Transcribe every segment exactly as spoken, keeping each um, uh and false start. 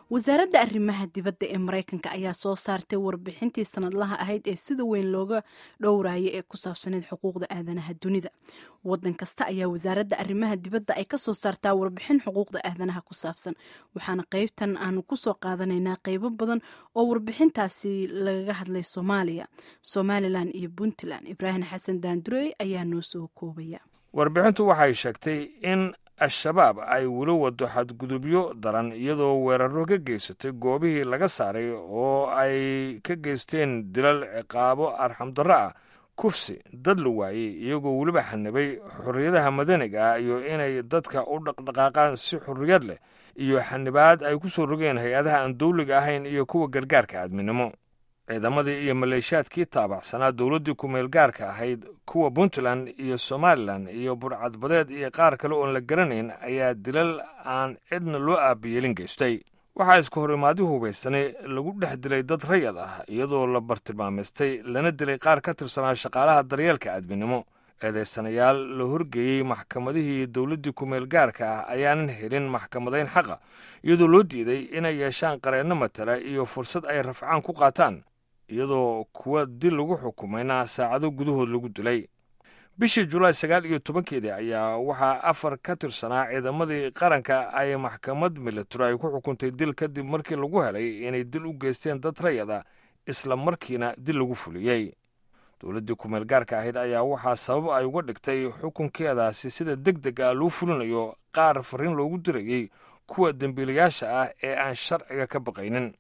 wasaaradda arrimaha dibadda ee Mareykanka ayaa soo saartay warbixintii sanadlaha ahayd ee sida weyn looga dhowraayay ee ku saabsaneyd xuquuqda aadanaha dunida. Wadan kasta ayaa wasaaradda arrimaha dibadda ay ka soo saartaa warbixin xuquuqda aadanaha ku saabsan, waxaana qaybtan aanu ku soo qaadanaynaa qaybo badan oo warbixintaasi lagaga hadlay Soomaaliya, Somaliland iyo Puntland. Ibraahim Xasan Daandurey ayaa noo soo koobaya. warbixintu waxay sheegtay in al-shabaab ay weli wado xadgudubyo daran iyadoo weeraro ka geysatay goobihii laga saaray oo ay ka geysteen dilal, ciqaabo arxamdarro ah, kufsi, dad la waayey iyagoo weliba xanibay xorriyadaha madaniga ah iyo inay dadka u dhaqdhaqaaqaan si xorriyad leh, iyo xanibaad ay ku soo rogeen hay-adaha aan dawliga ahayn iyo kuwa gargaarka aadminimo. ciidamadii iyo maleeshiyaadkii taabacsanaa dowladdii ku-meel gaarka ahayd, kuwa Puntland iyo Somaliland iyo burcadbadeed iyo qaar kale oon la garanayn ayaa dilal aan cidna loo aabayeelin geystay. waxaa iska hor imaadi hubaysanay lagu dhex dilay dad rayad ah iyadoo la bartilmaamaystay lana dilay qaar ka tirsanaa shaqaalaha daryeelka aadminimo. eedaysanayaal la horgeeyey maxkamadihii dowladdii ku-meel gaarka ah ayaanan helin maxkamadayn xaqa, iyadoo loo diiday inay yeeshaan qareenno matala iyo fursad ay rafcaan ku qaataan, iyadoo kuwa dil lagu xukumayna saacado gudahood lagu dilay. bishii julaay sagaal iyo tobankeedii ayaa waxaa afar ka tirsanaa ciidamadii qaranka ay maxkamad militari ay ku xukuntay dil kadib markii lagu helay inay dil u geysteen dad rayada, isla markiina dil lagu fuliyey. dowladdii ku-meel gaarka ahayd ayaa waxaa sabab ay uga dhigtay xukunkeedaasi sida deg deg ah loo fulinayo qaar fariin loogu dirayey kuwa dembiilayaasha ah ee aan sharciga ka baqaynin.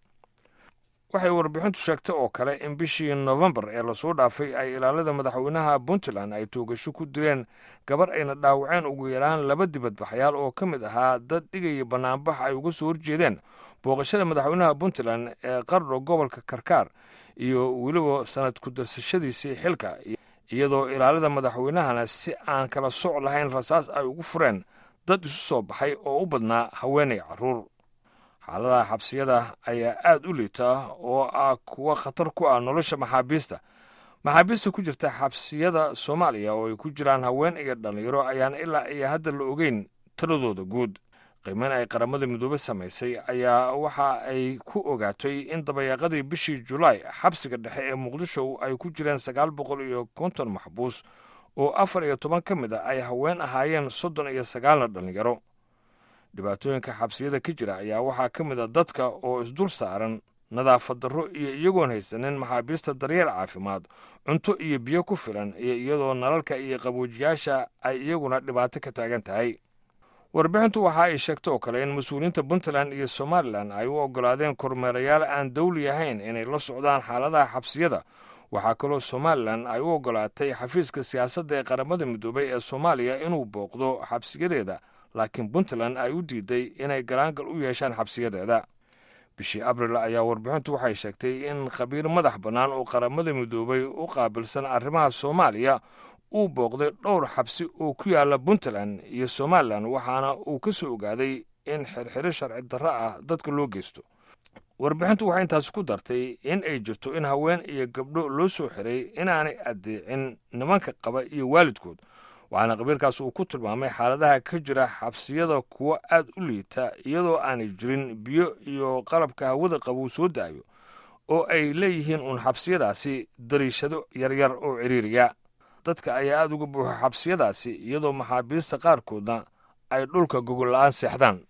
waxay warbixintu sheegtay oo kale in bishii Novembar ee lasoo dhaafay ay ilaalada madaxweynaha Puntland ay toogasho ku direen gabar ayna dhaawaceen ugu yaraan laba dibadbaxyaal oo ka mid ahaa dad dhigaya banaanbax ay uga soo horjeedeen booqashada madaxweynaha Puntland ee qardho gobolka Karkaar iyo weliba sanad ku darsashadiisii xilka, iyadoo ilaalada madaxweynahana si aan kala soc lahayn rasaas ay ugu fureen dad isu soo baxay oo u badnaa haweenay carruur. xaaladaha xabsiyada ayaa aad u liita oo ah kuwa khatar ku ah nolosha maxaabiista. maxaabiista ku jirta xabsiyada Soomaaliya oo ay ku jiraan haween iyo dhalinyaro ayaan ilaa iyo hadda la ogeyn taladooda guud. qiimeyn ay qaramada midoobe samaysay ayaa waxa ay ku ogaatay in dabayaaqadii bishii Julaay xabsiga dhexe ee Muqdisho ay ku jireen sagaal boqol iyo konton maxbuus oo afar iyo toban ka mid a ay haween ahaayeen soddon iyo sagaalna dhalinyaro. dhibaatooyinka xabsiyada ka jira ayaa waxaa ka mid a dadka oo isdul saaran, nadaafad darro iyo iyagoon haysanin maxaabiista daryeel caafimaad, cunto iyo biyo ku filan, iyo iyadoo nalalka iyo qaboojiyaasha ay iyaguna dhibaato ka taagan tahay. warbixintu waxa ay sheegtay oo kale in mas-uuliyiinta Puntland iyo Somaliland ay u oggolaadeen kormeerayaal aan dawli ahayn inay la socdaan xaaladaha xabsiyada. waxaa kaloo Somaliland ay u oggolaatay xafiiska siyaasadda ee qaramada midoobay ee Soomaaliya inuu booqdo xabsiyadeeda, laakiin Puntland ay u diiday inay galaangal u yeeshaan xabsiyadeeda. bishii Abriil ayaa warbixintu waxay sheegtay in khabiir madax bannaan oo qaramada midoobay u qaabilsan arrimaha Soomaaliya uu booqday dhowr xabsi oo ku yaala Puntland iyo Somaliland, waxaana uu ka soo ogaaday in xirxiro sharci darro ah dadka loo geysto. warbixintu waxay intaas ku dartay in ay jirto in haween iyo gabdho loo soo xiray inaanay adeecin nimanka qaba iyo waalidkood, waxaana khabiirkaas uu ku tilmaamay xaaladaha ka jira xabsiyada kuwo aad u liita, iyadoo aanay jirin biyo iyo qalabka hawada qabow soo daayo, oo ay leeyihiin uun xabsiyadaasi dariishado yaryar oo ciriiriya. dadka ayaa aad uga buuxa xabsiyadaasi, iyadoo maxaabiista qaarkoodna ay dhulka gogol la'aan seexdaan.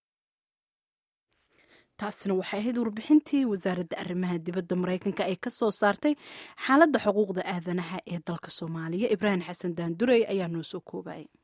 taasina waxay ahayd warbixintii wasaaradda arrimaha dibadda Mareykanka ay ka soo saartay xaaladda xuquuqda aadanaha ee dalka Soomaaliya. Ibraahim Xasan Daandurey ayaa noo soo koobay.